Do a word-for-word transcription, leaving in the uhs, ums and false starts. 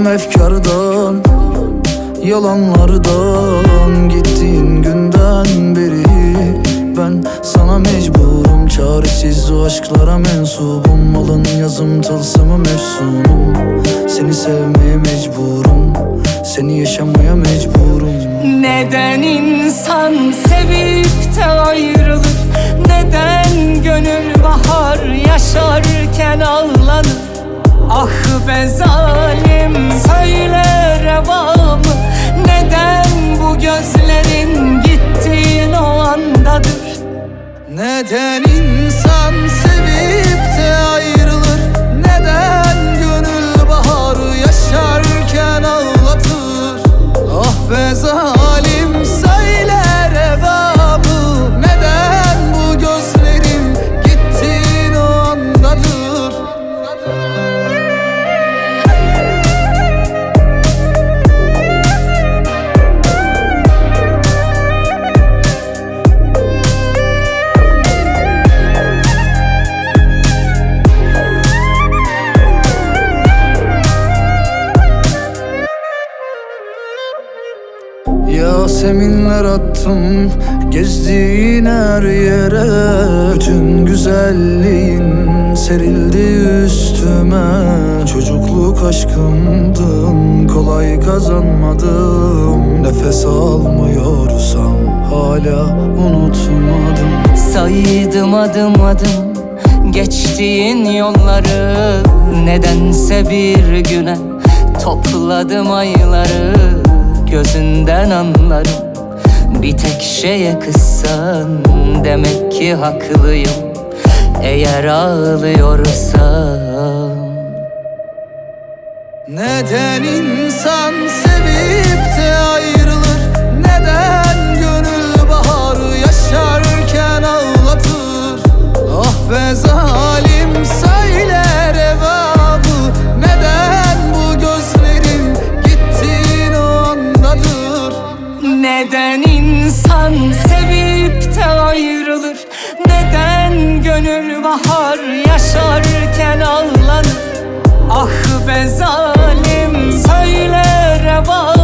Bıktım efkardan, yalanlardan. Gittiğin günden beri ben sana mecburum. Çaresiz o aşklara mensubum. Alın yazım tılsımım efsunum. Seni sevmeye mecburum, seni yaşamaya mecburum. Neden insan sevip de ayrılır? Neden gönül bahar yaşarken ağlanır? Ah be zalim, söyle reva mı? Neden bu gözlerin gittiğin o andadır? Neden insan sevip de ayrılır? Neden gönül baharı yaşarken ağlatır? Ah be zalim, söyle reva mı? Neden bu gözlerin gittiğin o andadır? Yaseminler attım gezdiğin her yere. Bütün güzelliğin serildi üstüme. Çocukluk aşkımdın, kolay kazanmadım. Nefes almıyorsam hala unutmadım. Saydım adım adım geçtiğin yolları. Nedense bir güne topladım ayları. Gözünden anlarım, bir tek şeye kızsan demek ki haklıyım. Eğer ağlıyorsam. Neden insan sevip de ayrılır? Neden gönül baharı yaşarken ağlatır? Ah be zalim, söyle reva mı? Neden bu gözlerin gittiğin o andadır? Neden insan sevip de ayrılır? Neden gönül bahar yaşarken ağlanır? Ah be zalim, söyle reva